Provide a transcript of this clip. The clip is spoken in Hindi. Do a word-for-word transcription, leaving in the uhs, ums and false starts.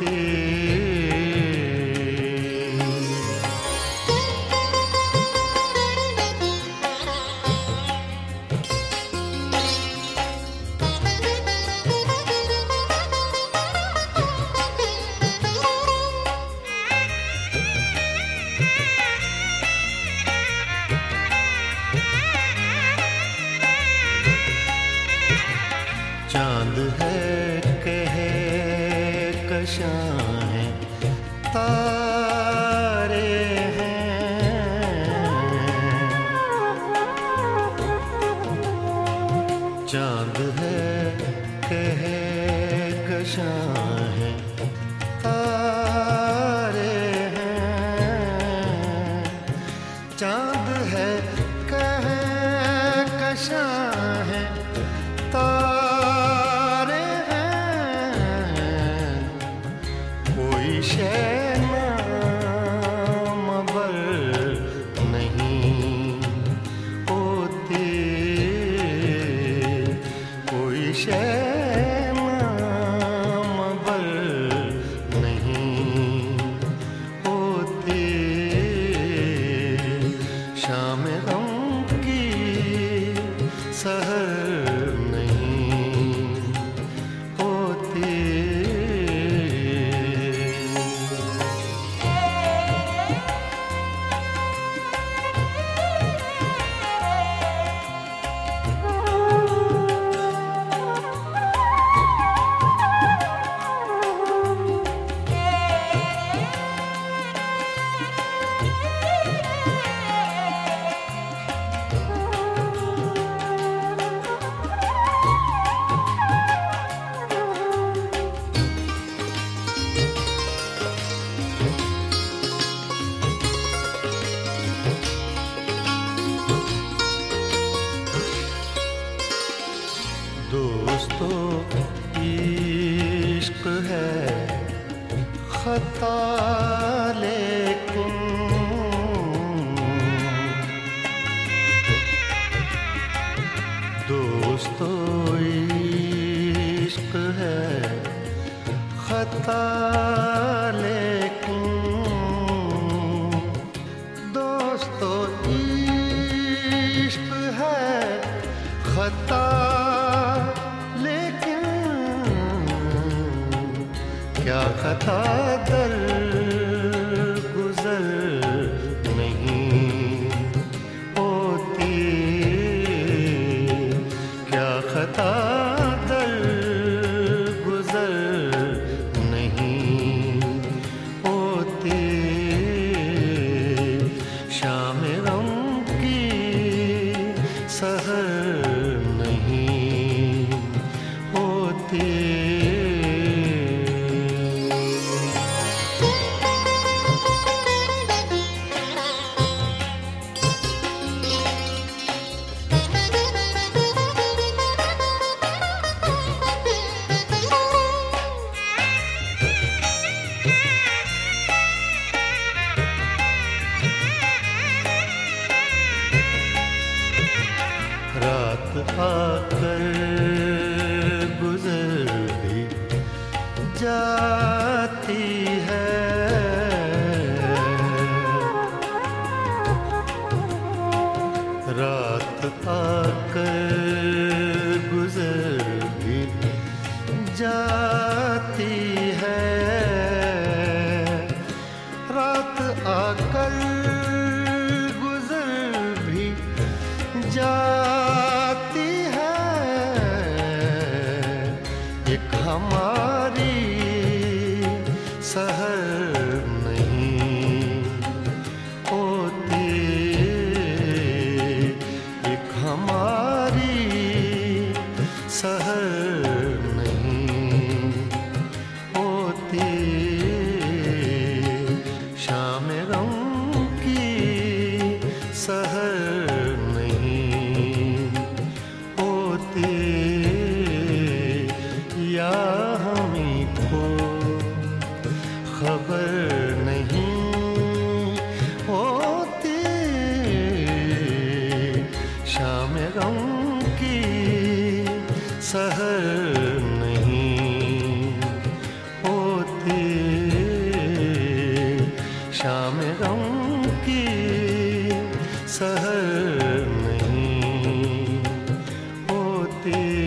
होती। चांद है कहकशां है, तारे हैं। चांद है कहकशां है, तारे हैं। चांद है कहकशां है, तारे हैं। कोई शय नामबर नहीं होती, कोई शय नामबर नहीं होती। शाम गम की सहर दोस्तों इश्क है खता लेकिन, दोस्तों इश्क है खता लेकिन, दोस्तों इश्क है खता लेकिन, क्या खता दर गुजर नहीं होती, क्या खता दर गुजर नहीं होती। शाम गम की सहर नहीं होती। रात आकर गुजर भी जाती है, रात आकर गुजर भी जाती है, रात आकर गुजर भी जाती है। एक हमारी सहर नहीं होती, एक हमारी सहर नहीं होती। शाम गम की सहर नहीं होती, या हमी को खबर नहीं होती। शाम गम की सहर नहीं होती। शाम गम की सहर नहीं होती।